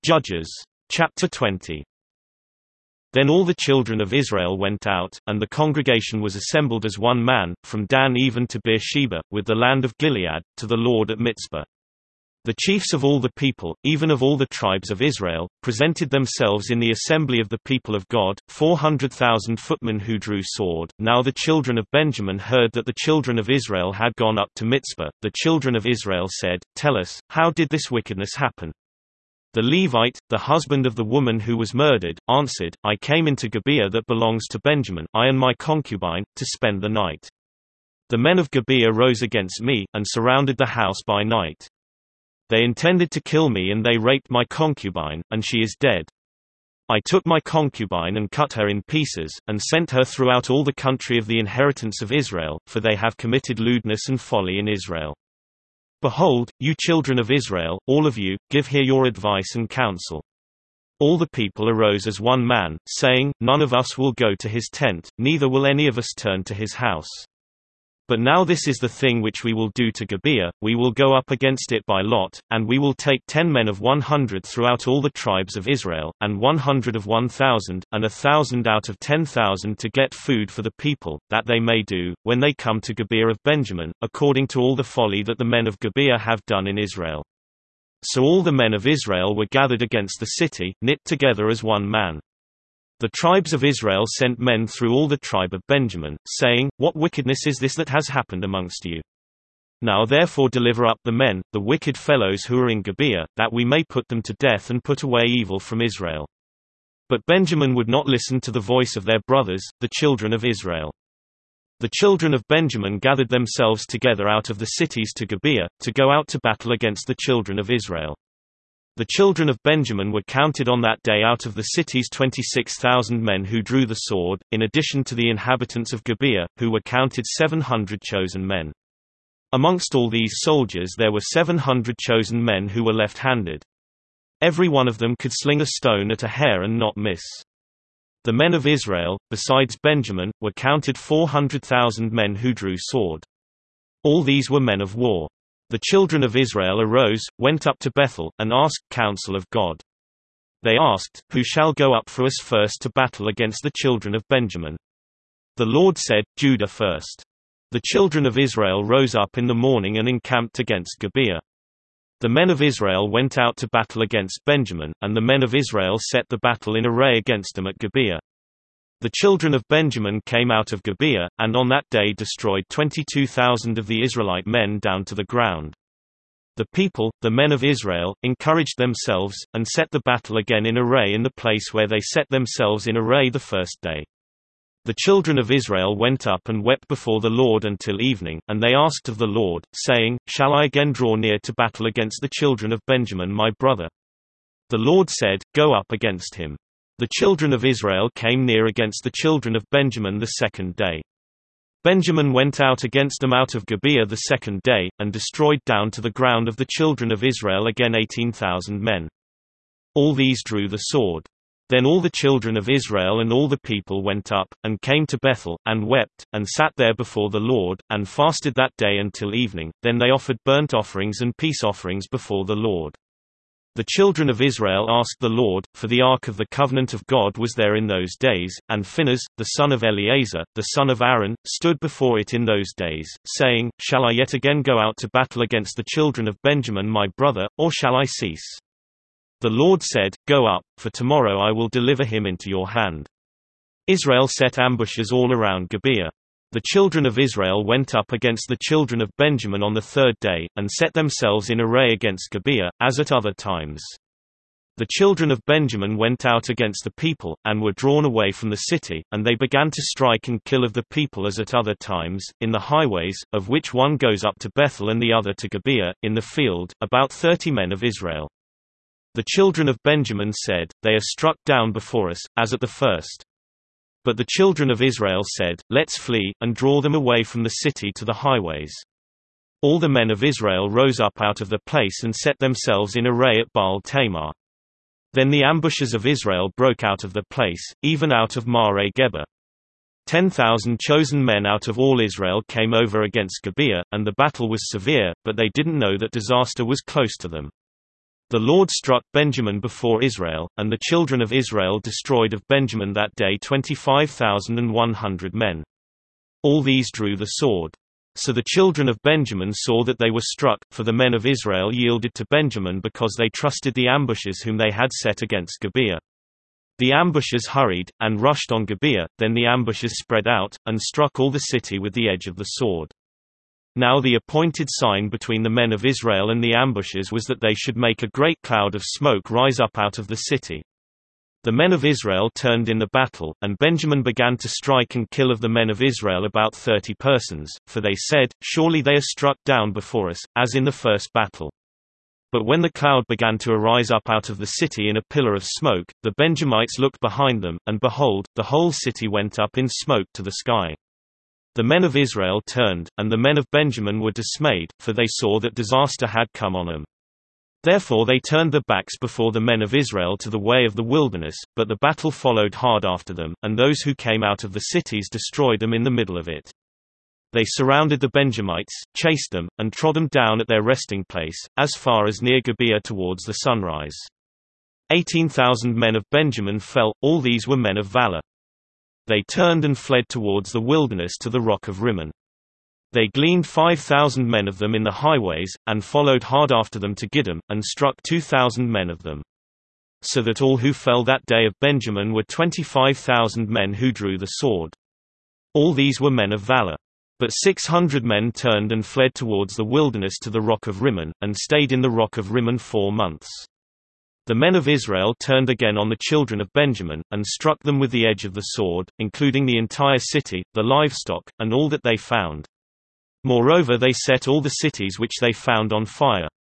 Judges. Chapter 20. Then all the children of Israel went out, and the congregation was assembled as one man, from Dan even to Beersheba, with the land of Gilead, to the Lord at Mizpah. The chiefs of all the people, even of all the tribes of Israel, presented themselves in the assembly of the people of God, 400,000 footmen who drew sword. Now the children of Benjamin heard that the children of Israel had gone up to Mizpah. The children of Israel said, "Tell us, how did this wickedness happen?" The Levite, the husband of the woman who was murdered, answered, "I came into Gibeah that belongs to Benjamin, I and my concubine, to spend the night. The men of Gibeah rose against me, and surrounded the house by night. They intended to kill me, and they raped my concubine, and she is dead. I took my concubine and cut her in pieces, and sent her throughout all the country of the inheritance of Israel, for they have committed lewdness and folly in Israel. Behold, you children of Israel, all of you, give here your advice and counsel." All the people arose as one man, saying, "None of us will go to his tent, neither will any of us turn to his house. But now this is the thing which we will do to Gibeah, we will go up against it by lot, and we will take 10 men of 100 throughout all the tribes of Israel, and 100 of 1,000, and 1,000 out of 10,000 to get food for the people, that they may do, when they come to Gibeah of Benjamin, according to all the folly that the men of Gibeah have done in Israel." So all the men of Israel were gathered against the city, knit together as one man. The tribes of Israel sent men through all the tribe of Benjamin, saying, "What wickedness is this that has happened amongst you? Now therefore deliver up the men, the wicked fellows who are in Gibeah, that we may put them to death and put away evil from Israel." But Benjamin would not listen to the voice of their brothers, the children of Israel. The children of Benjamin gathered themselves together out of the cities to Gibeah, to go out to battle against the children of Israel. The children of Benjamin were counted on that day out of the cities 26,000 men who drew the sword, in addition to the inhabitants of Gibeah, who were counted 700 chosen men. Amongst all these soldiers there were 700 chosen men who were left-handed. Every one of them could sling a stone at a hair and not miss. The men of Israel, besides Benjamin, were counted 400,000 men who drew sword. All these were men of war. The children of Israel arose, went up to Bethel, and asked counsel of God. They asked, "Who shall go up for us first to battle against the children of Benjamin?" The Lord said, "Judah first." The children of Israel rose up in the morning and encamped against Gibeah. The men of Israel went out to battle against Benjamin, and the men of Israel set the battle in array against them at Gibeah. The children of Benjamin came out of Gibeah, and on that day destroyed 22,000 of the Israelite men down to the ground. The people, the men of Israel, encouraged themselves, and set the battle again in array in the place where they set themselves in array the first day. The children of Israel went up and wept before the Lord until evening, and they asked of the Lord, saying, "Shall I again draw near to battle against the children of Benjamin my brother?" The Lord said, "Go up against him." The children of Israel came near against the children of Benjamin the second day. Benjamin went out against them out of Gibeah the second day, and destroyed down to the ground of the children of Israel again 18,000 men. All these drew the sword. Then all the children of Israel and all the people went up, and came to Bethel, and wept, and sat there before the Lord, and fasted that day until evening. Then they offered burnt offerings and peace offerings before the Lord. The children of Israel asked the Lord, for the ark of the covenant of God was there in those days, and Phinehas, the son of Eleazar, the son of Aaron, stood before it in those days, saying, "Shall I yet again go out to battle against the children of Benjamin my brother, or shall I cease?" The Lord said, "Go up, for tomorrow I will deliver him into your hand." Israel set ambushes all around Gibeah. The children of Israel went up against the children of Benjamin on the third day, and set themselves in array against Gibeah, as at other times. The children of Benjamin went out against the people, and were drawn away from the city, and they began to strike and kill of the people as at other times, in the highways, of which one goes up to Bethel and the other to Gibeah, in the field, about 30 men of Israel. The children of Benjamin said, "They are struck down before us, as at the first." But the children of Israel said, "Let's flee, and draw them away from the city to the highways." All the men of Israel rose up out of their place and set themselves in array at Baal Tamar. Then the ambushes of Israel broke out of their place, even out of Mare Geba. 10,000 chosen men out of all Israel came over against Gibeah, and the battle was severe, but they didn't know that disaster was close to them. The Lord struck Benjamin before Israel, and the children of Israel destroyed of Benjamin that day 25,100 men. All these drew the sword. So the children of Benjamin saw that they were struck, for the men of Israel yielded to Benjamin because they trusted the ambushers whom they had set against Gibeah. The ambushers hurried, and rushed on Gibeah, then the ambushers spread out, and struck all the city with the edge of the sword. Now the appointed sign between the men of Israel and the ambushers was that they should make a great cloud of smoke rise up out of the city. The men of Israel turned in the battle, and Benjamin began to strike and kill of the men of Israel about 30 persons, for they said, "Surely they are struck down before us, as in the first battle." But when the cloud began to arise up out of the city in a pillar of smoke, the Benjamites looked behind them, and behold, the whole city went up in smoke to the sky. The men of Israel turned, and the men of Benjamin were dismayed, for they saw that disaster had come on them. Therefore they turned their backs before the men of Israel to the way of the wilderness, but the battle followed hard after them, and those who came out of the cities destroyed them in the middle of it. They surrounded the Benjamites, chased them, and trod them down at their resting place, as far as near Gibeah towards the sunrise. 18,000 men of Benjamin fell, all these were men of valor. They turned and fled towards the wilderness to the rock of Rimmon. They gleaned 5,000 men of them in the highways, and followed hard after them to Gidom, and struck 2,000 men of them. So that all who fell that day of Benjamin were 25,000 men who drew the sword. All these were men of valor. But 600 men turned and fled towards the wilderness to the rock of Rimmon, and stayed in the rock of Rimmon 4 months. The men of Israel turned again on the children of Benjamin, and struck them with the edge of the sword, including the entire city, the livestock, and all that they found. Moreover they set all the cities which they found on fire.